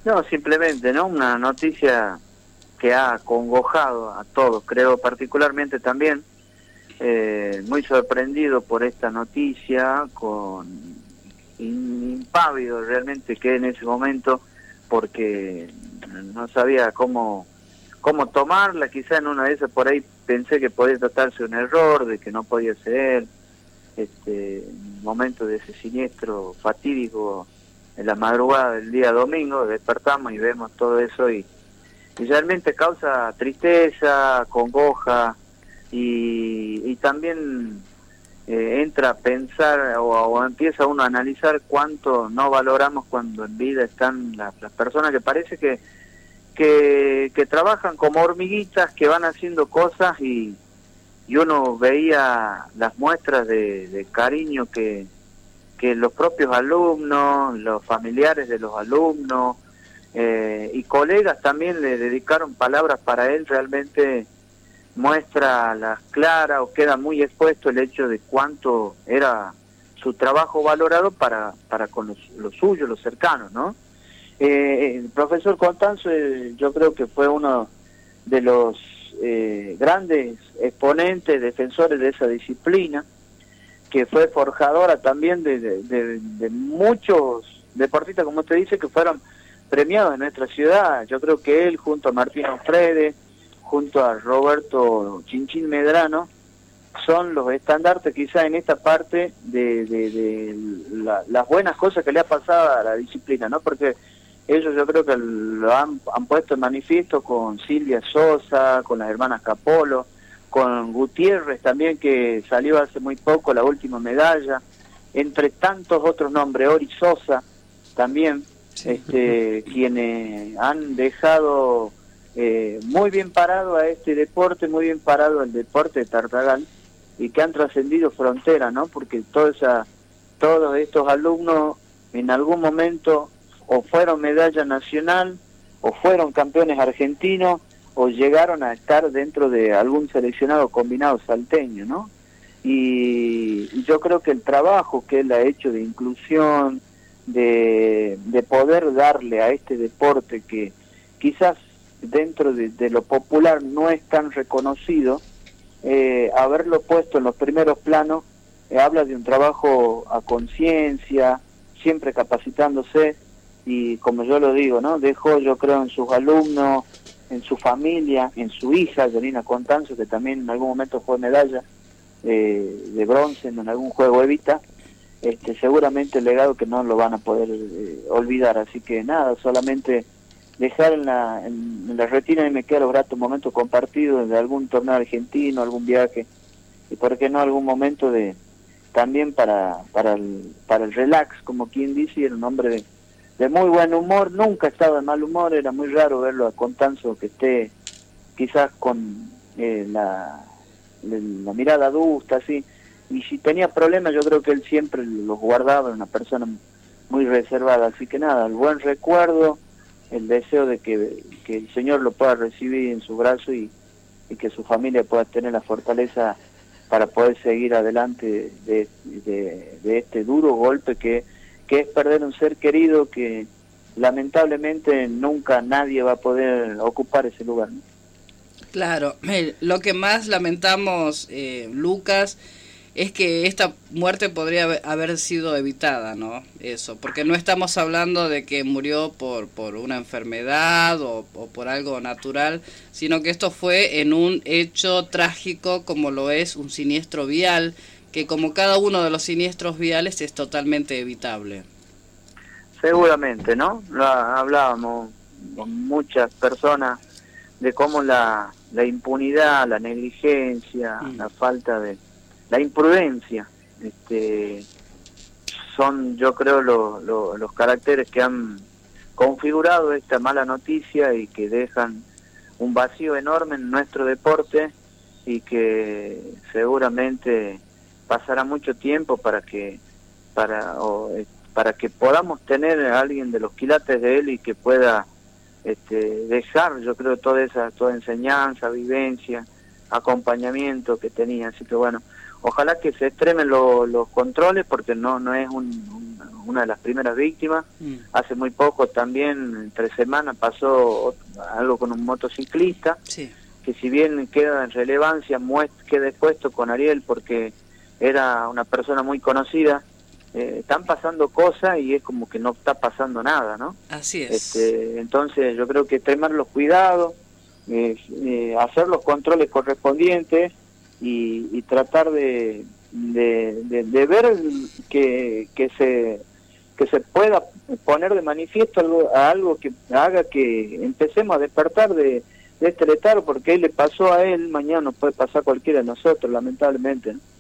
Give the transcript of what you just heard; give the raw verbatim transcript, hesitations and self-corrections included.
No, simplemente, ¿no? Una noticia que ha acongojado a todos, creo particularmente también, eh, muy sorprendido por esta noticia, con impávido realmente que en ese momento, porque no sabía cómo cómo tomarla, quizá en una de esas por ahí pensé que podía tratarse de un error, de que no podía ser, este momento de ese siniestro fatídico en la madrugada del día domingo, despertamos y vemos todo eso y, y realmente causa tristeza, congoja y, y también eh, entra a pensar o, o empieza uno a analizar cuánto no valoramos cuando en vida están las, las personas que parece que, que que trabajan como hormiguitas, que van haciendo cosas y, y uno veía las muestras de, de cariño que que los propios alumnos, los familiares de los alumnos eh, y colegas también le dedicaron palabras para él. Realmente muestra a las claras o queda muy expuesto el hecho de cuánto era su trabajo valorado para para con los, los suyos, los cercanos, ¿no? Eh, el profesor Constanzo, eh, yo creo que fue uno de los eh, grandes exponentes, defensores de esa disciplina, que fue forjadora también de, de, de, de muchos deportistas, como usted dice, que fueron premiados en nuestra ciudad. Yo creo que él, junto a Martín Ofrede, junto a Roberto Chinchín Medrano, son los estandartes quizá en esta parte de, de, de la, las buenas cosas que le ha pasado a la disciplina, ¿no? Porque ellos yo creo que lo han, han puesto en manifiesto con Silvia Sosa, con las hermanas Capolo, con Gutiérrez también, que salió hace muy poco la última medalla, entre tantos otros nombres, Ori Sosa también, sí. este, quienes han dejado eh, muy bien parado a este deporte, muy bien parado el deporte de Tartagal, y que han trascendido fronteras, ¿no? Porque toda esa, todos estos alumnos en algún momento o fueron medalla nacional, o fueron campeones argentinos, o llegaron a estar dentro de algún seleccionado combinado salteño, ¿no? Y, y yo creo que el trabajo que él ha hecho de inclusión, de, de poder darle a este deporte que quizás dentro de, de lo popular no es tan reconocido, eh, haberlo puesto en los primeros planos, eh, habla de un trabajo a conciencia, siempre capacitándose, y como yo lo digo, ¿no? Dejó, yo creo, en sus alumnos, en su familia, en su hija, Janina Constanzo, que también en algún momento fue medalla eh, de bronce en algún juego Evita, este, seguramente el legado que no lo van a poder eh, olvidar. Así que nada, solamente dejar en la, en, en la retina y me quedan los gratos momentos compartidos de algún torneo argentino, algún viaje, y por qué no algún momento de también para para el, para el relax, como quien dice, y era un hombre de de muy buen humor, nunca estaba de mal humor, era muy raro verlo a Constanzo que esté quizás con eh, la, la mirada adusta, así, y si tenía problemas yo creo que él siempre los guardaba, era una persona muy reservada, así que nada, el buen recuerdo, el deseo de que, que el Señor lo pueda recibir en su brazo y, y que su familia pueda tener la fortaleza para poder seguir adelante de, de, de este duro golpe que que es perder un ser querido que lamentablemente nunca nadie va a poder ocupar ese lugar, ¿no? Claro, lo que más lamentamos, eh, Lucas, es que esta muerte podría haber sido evitada, ¿no? Eso, porque no estamos hablando de que murió por, por una enfermedad o, o por algo natural, sino que esto fue en un hecho trágico como lo es un siniestro vial, que como cada uno de los siniestros viales es totalmente evitable. Seguramente, ¿no? Lo hablábamos con muchas personas de cómo la, la impunidad, la negligencia, mm. la falta de... la imprudencia, este, son yo creo lo, lo, los caracteres que han configurado esta mala noticia y que dejan un vacío enorme en nuestro deporte y que seguramente pasará mucho tiempo para que para o, para que podamos tener a alguien de los quilates de él y que pueda este, dejar, yo creo, toda esa toda enseñanza, vivencia, acompañamiento que tenía. Así que bueno, ojalá que se extremen lo, los controles porque no no es un, un, una de las primeras víctimas. Mm. Hace muy poco también, entre semanas, pasó algo con un motociclista, Sí. que si bien queda en relevancia, queda expuesto con Ariel porque era una persona muy conocida, eh, están pasando cosas y es como que no está pasando nada, ¿no? Así es. Este, entonces yo creo que extremar los cuidados, eh, eh, hacer los controles correspondientes y, y tratar de, de, de, de ver que, que se que se pueda poner de manifiesto algo, a algo que haga que empecemos a despertar de, de este letargo, porque él le pasó a él, mañana nos puede pasar a cualquiera de nosotros, lamentablemente, ¿no?